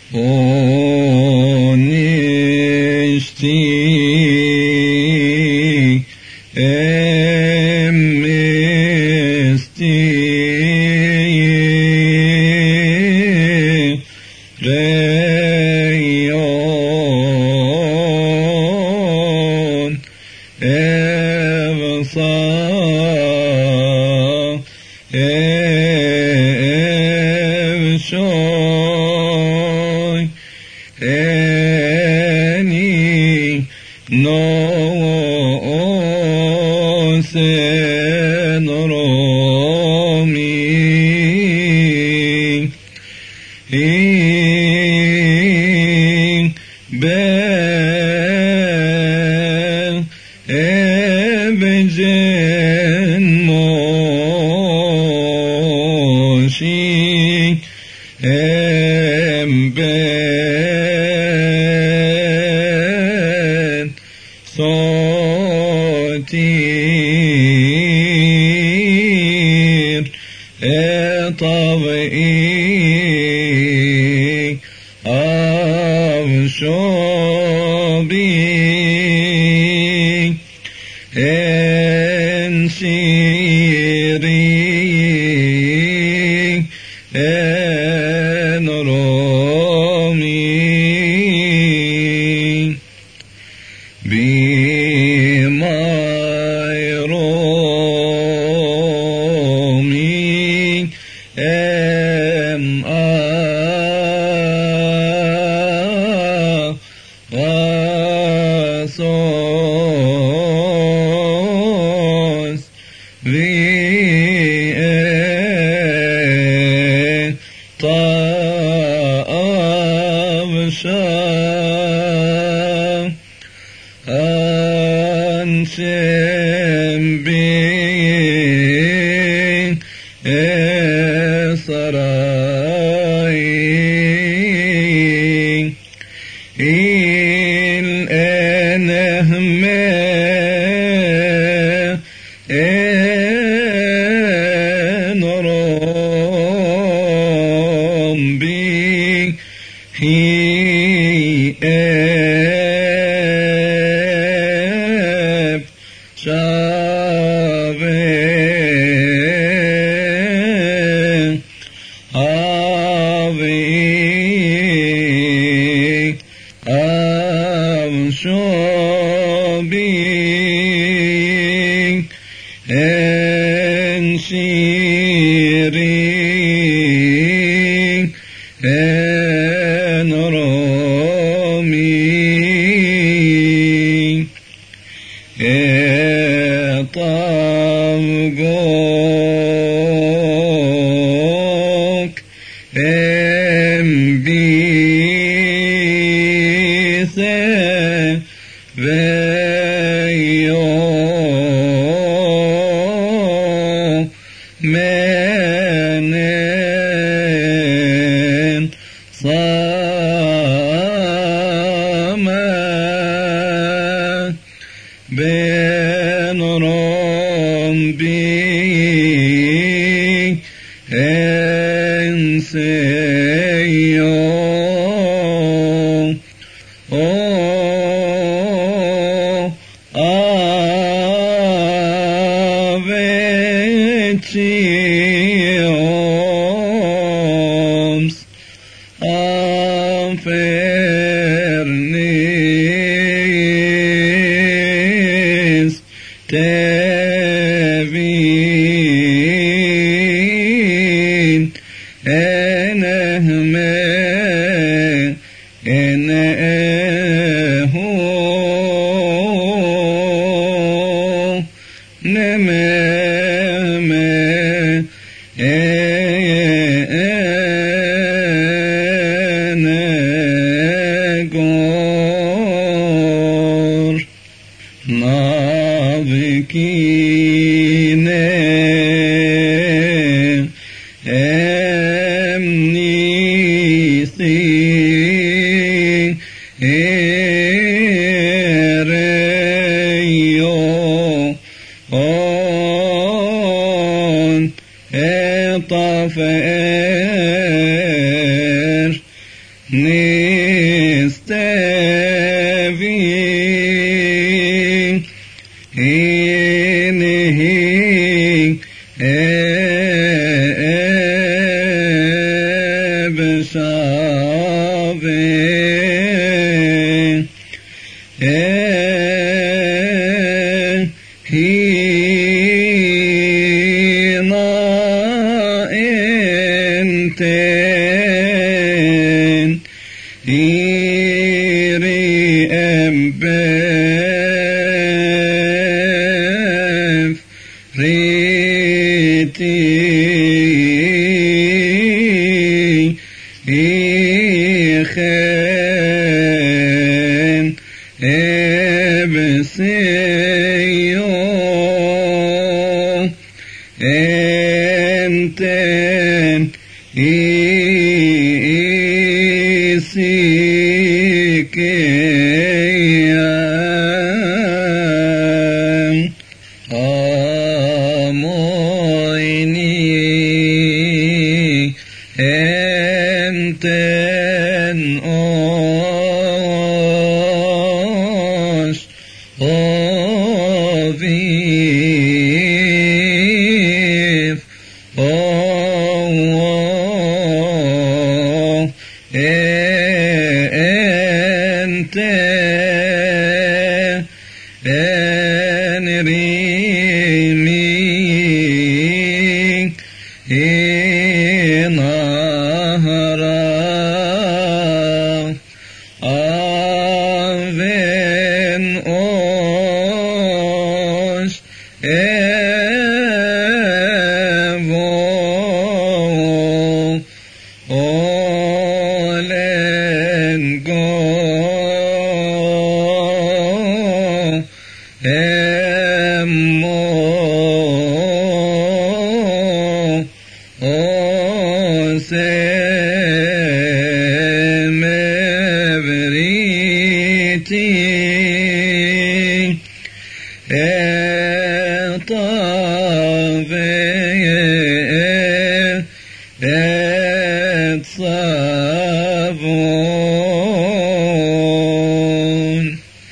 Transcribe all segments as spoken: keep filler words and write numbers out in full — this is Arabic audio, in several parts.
ونشتي امستي ريون ابصا ابشوي اني نوسن رومي إن بل ابجن موشي ام بل صوتير طبعي أبشوبي انشيري انرومي بماي رومي ام غاصوص في طابشا أنشم بي سراي الأنهم انرم بي هي اب شابه أبي أمشوبي انشيري انرومي اطابقوك ام بيث فيو منن صاما بين ربي انسيو Avetiums Amfernis Tevin Enehme Enehu Nememe Enegor Navikine Emnisi Ereyo On Etafer نستفي إنه أبشابي هنا انتن إيري أمبف ريتي إيخن أبسيو أنتن إيسيكيان أمويني أنتن أوش أوفيف أوه أنت أنريمي نهرا أفن أوش أفو أولن go أمو أسمبريتي أطافي أتصابون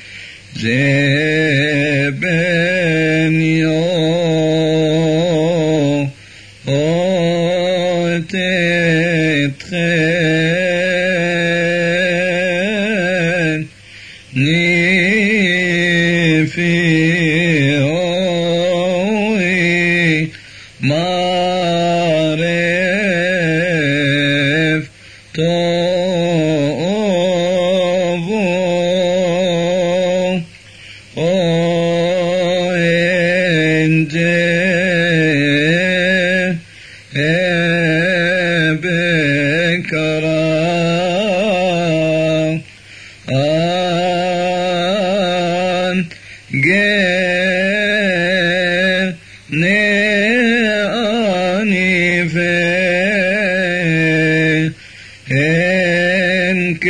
جبن يو أتتخن نفيوي معرف توبو أوينجي أبكرا أن جني في إنك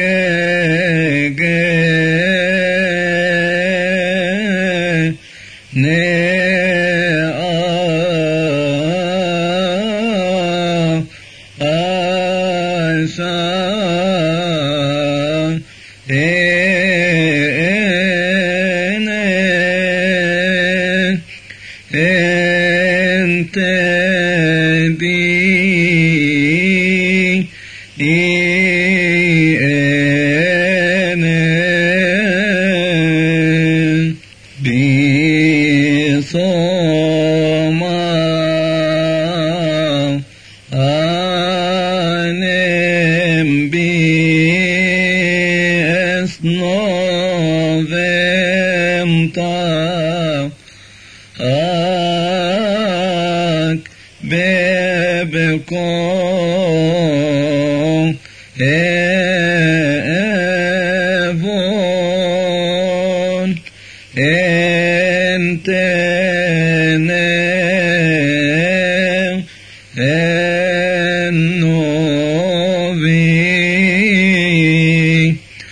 أنت بي أنا بصوما أنم بأسنوفم طاق أك ببكم أفون أنت النوبي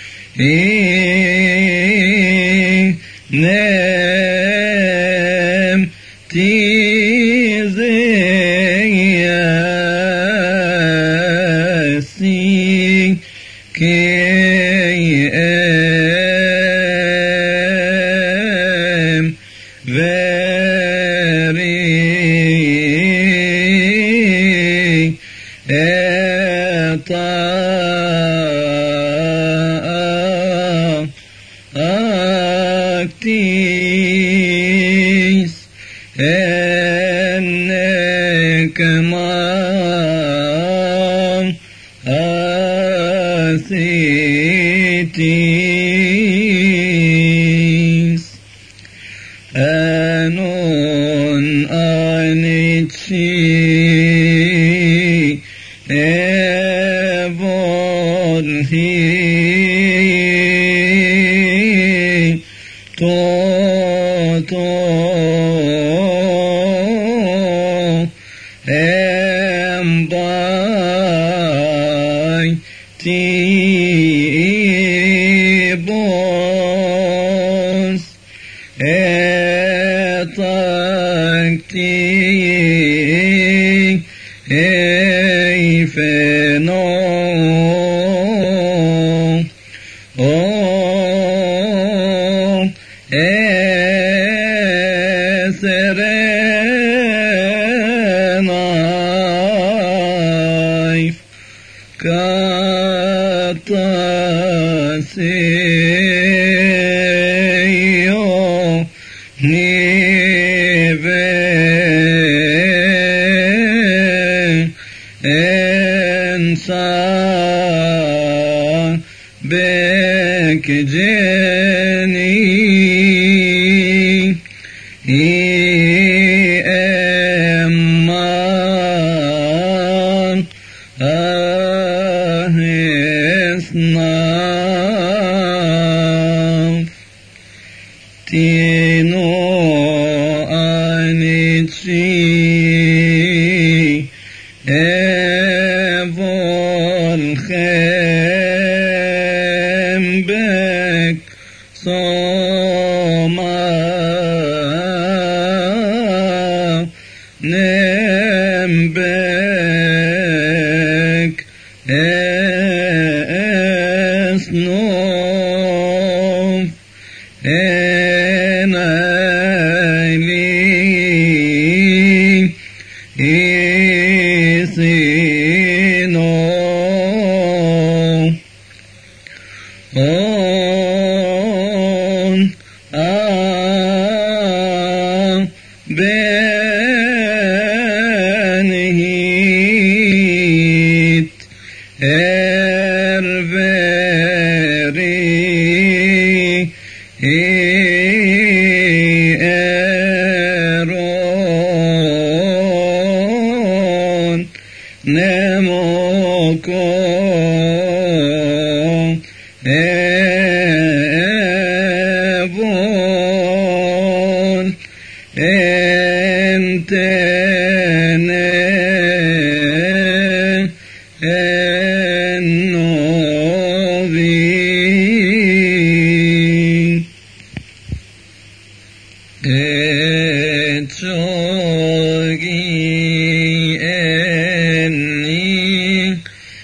نم تيزياسي كي am very actis ennek ma asitis anon anitsi evolhi to to embai tibos etakti eifeno o eserenai kataseyo nive ensa bekjeni i emman ahisna tino anitsi evolchem bek soma nembek esno enayli isino on a benhit erveri eron nemoko evon entene ennovi etsogi enni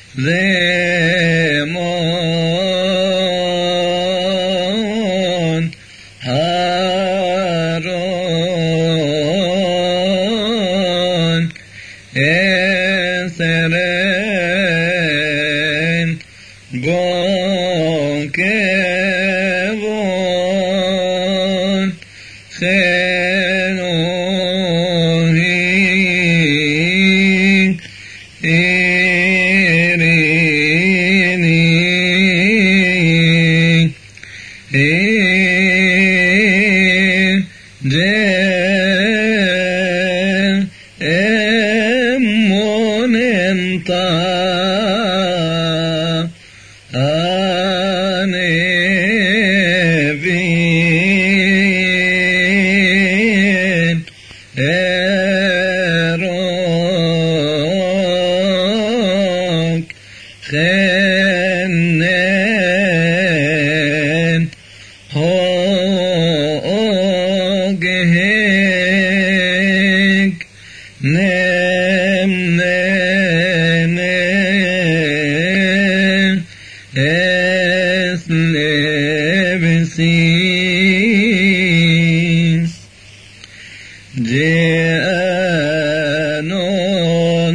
demon haron eseren gonkevon chenohi irini de emonenta anevin erok chenen hogehek nem nene Eslebsin Ceanon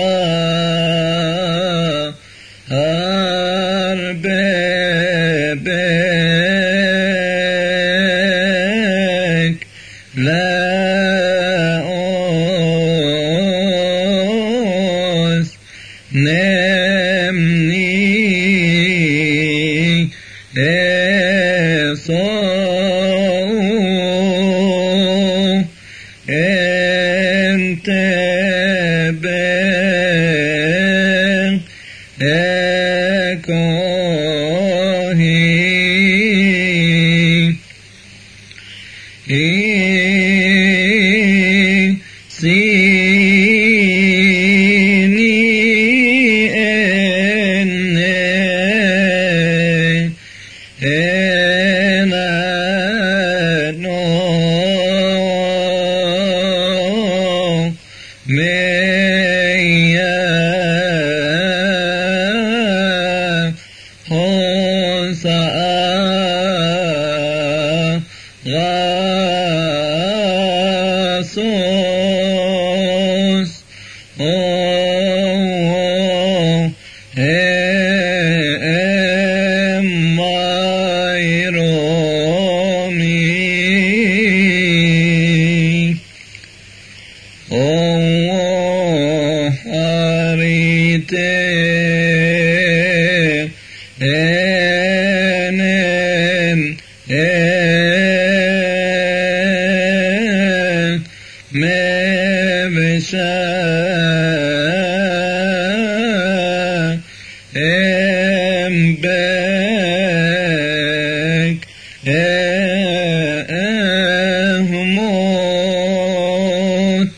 Harbebek Laos Nemni Eso Entebe Ekohi Sini enne enano meya hosa gasos oh emairomi oh arite enen en mebesha embek ehmot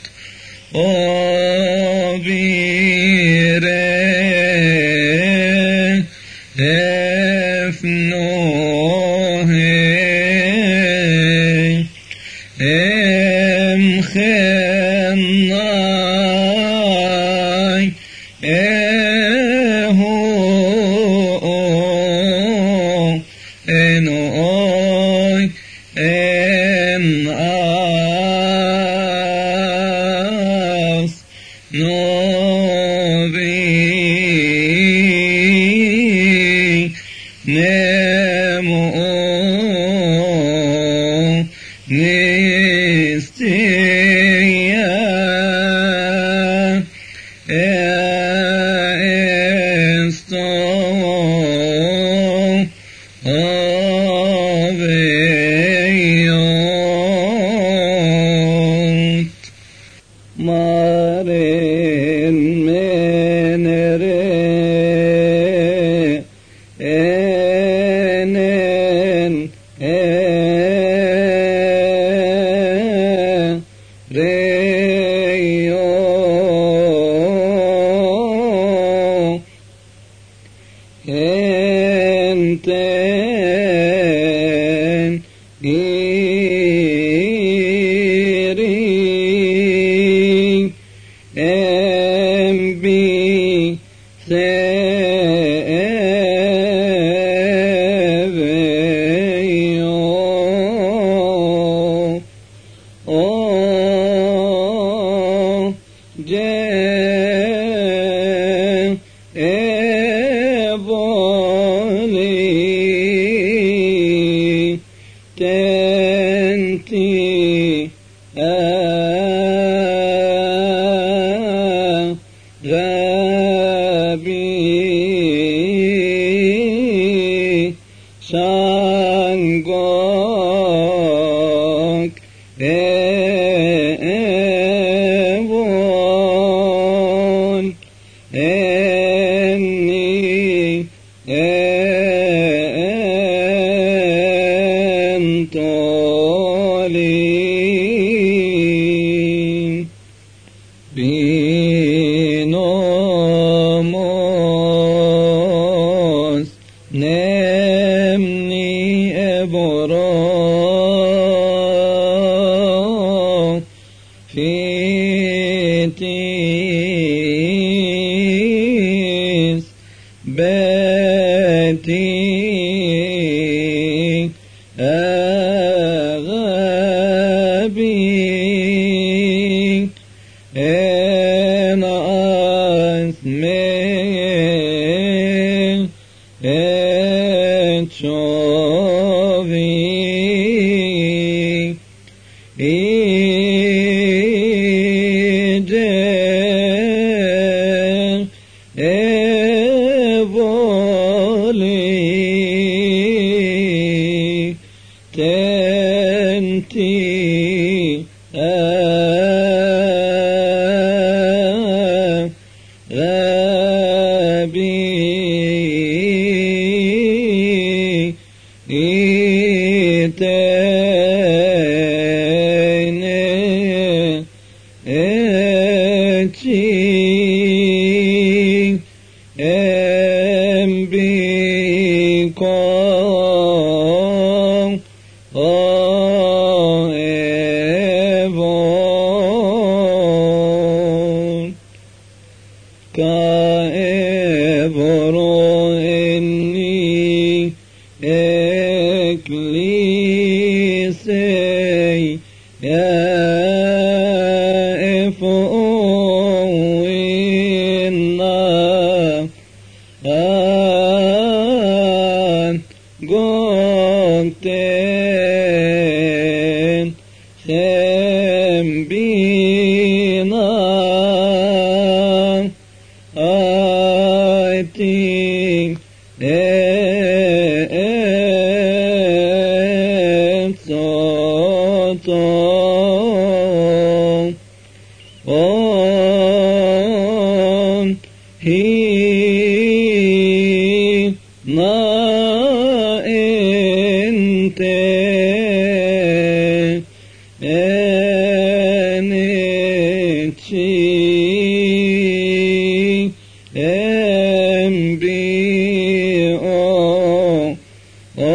obire efnohe emchenai eho enoi enas novi nemo nistia esto aveiot maren menere enen reyo enten iri embi seveyo oh je eboli tenti Rabbi Shangok Evon Enni Entoli Binomos Nemni Eboro Fitis Beti أغابي إن أثمي إن شوفي إيجي إبولي تنتي غابي إتاني إتشي أمبيكم أيبون كأبرو إني إكليسي يفوينا أن قلتين سمبينا آيتين إبسوتون on he na ente enichi embio o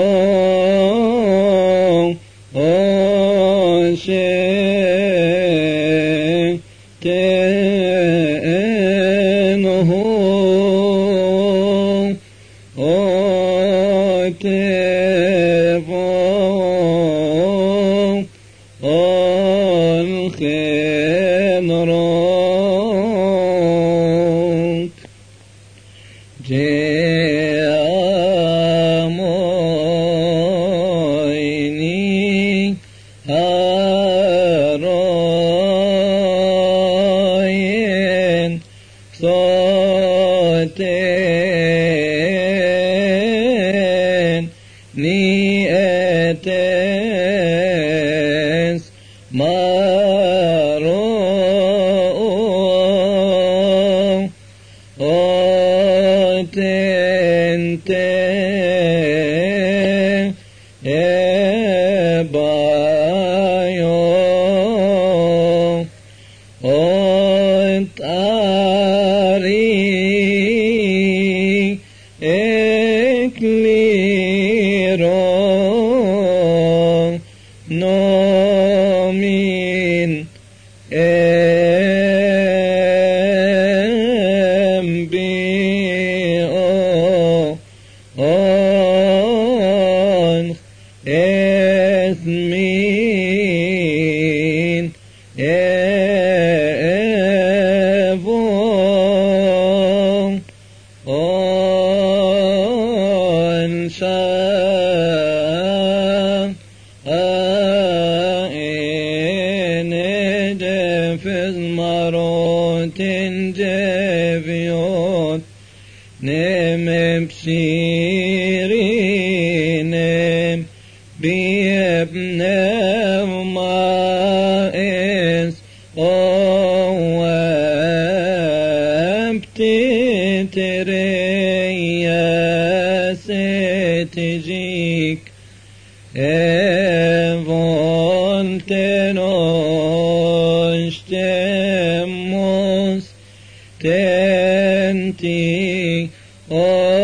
o she تنهو أتفو الخنروت جامويني هاروين صوتين نيئتس مارو أوتنتين إبايو أنتاري إكليرو نومين أمبيو أون إثمين إبو أون شاء أين دفز مروت جفيوت نم بشيرين بابن مائس وابتتريا ستجيك ايفولتنوش تموس تنتي